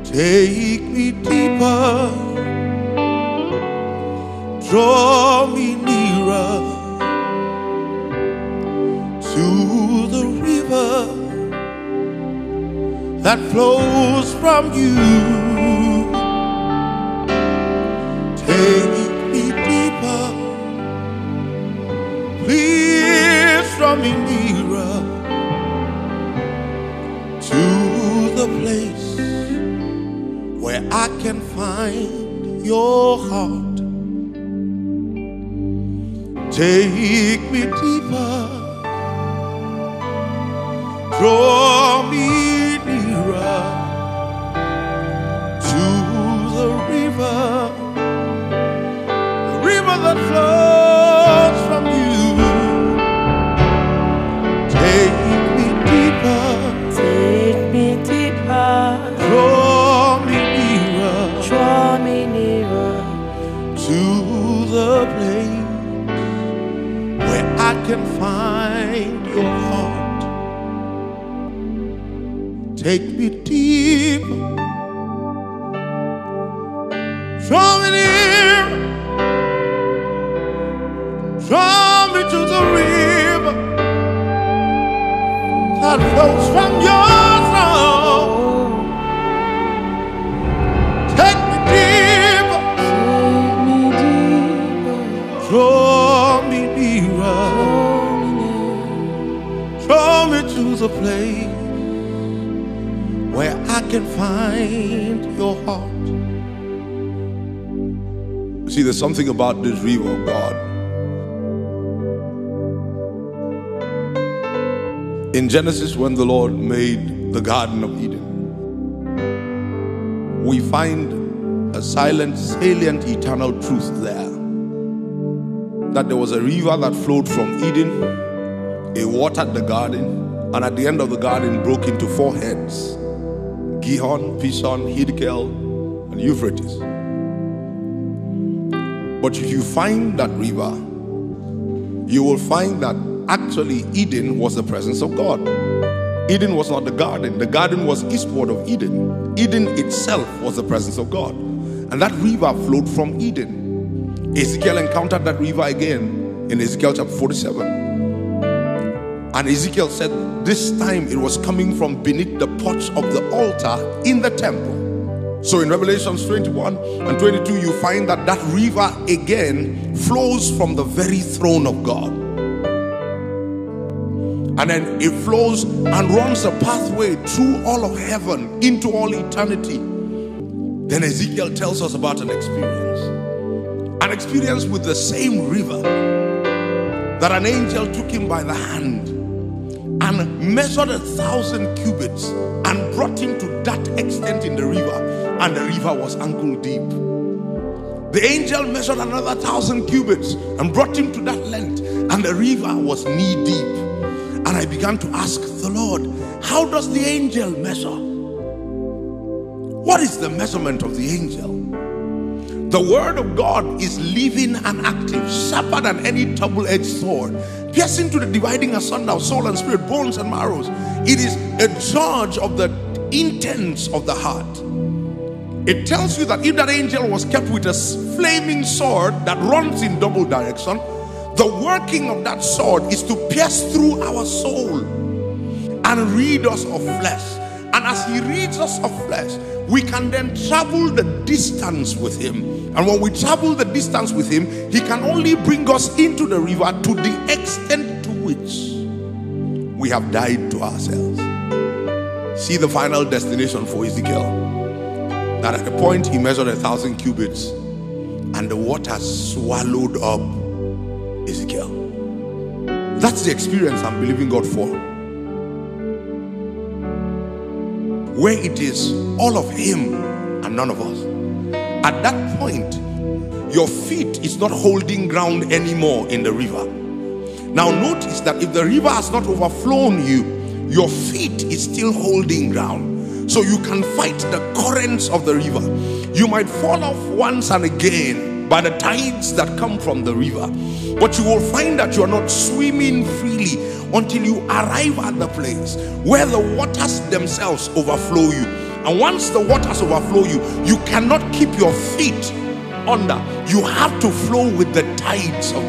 Take me deeper, draw me nearer to the river that flows from you. Take me deeper, please draw me nearer to the place where I can find your heart. Take me deeper, draw me nearer to the river that flows from you. Take me deeper, draw me nearer to the place where I can find your heart. Take me deep, draw me near, draw me to the river that flows from your throne. Take me deep, draw me nearer, draw me to the place where I can find your heart. See, there's something about this river of God. In Genesis, when the Lord made the Garden of Eden, we find a silent, salient, eternal truth there. That there was a river that flowed from Eden, it watered the garden, and at the end of the garden broke into 4 heads: Gihon, Pishon, Hiddekel, and Euphrates. But if you find that river, you will find that actually Eden was the presence of God. Eden was not the garden. The garden was eastward of Eden. Eden itself was the presence of God. And that river flowed from Eden. Ezekiel encountered that river again in Ezekiel chapter 47. And Ezekiel said this time it was coming from beneath the porch of the altar in the temple. So in Revelations 21 and 22, you find that that river again flows from the very throne of God. And then it flows and runs a pathway through all of heaven into all eternity. Then Ezekiel tells us about an experience with the same river, that an angel took him by the hand and measured 1,000 cubits and brought him to that extent in the river, and the river was ankle deep. The angel measured another 1,000 cubits and brought him to that length, and the river was knee deep. And I began to ask the Lord, how does the angel measure? What is the measurement of the angel? The word of God is living and active, sharper than any double-edged sword, piercing to the dividing asunder of soul and spirit, bones and marrows. It is a judge of the intents of the heart. It tells you that if that angel was kept with a flaming sword that runs in double direction, the working of that sword is to pierce through our soul and rid us of flesh. And as he rids us of flesh, we can then travel the distance with him. And when we travel the distance with him, he can only bring us into the river to the extent to which we have died to ourselves. See the final destination for Ezekiel, that at the point he measured 1,000 cubits and the water swallowed up Ezekiel. That's the experience I'm believing God for, where it is all of him and none of us. At that point, your feet is not holding ground anymore in the river. Now notice that if the river has not overflown you, your feet is still holding ground. So you can fight the currents of the river. You might fall off once and again by the tides that come from the river, but you will find that you are not swimming freely until you arrive at the place where the waters themselves overflow you. And once the waters overflow you, you cannot keep your feet under. You have to flow with the tides of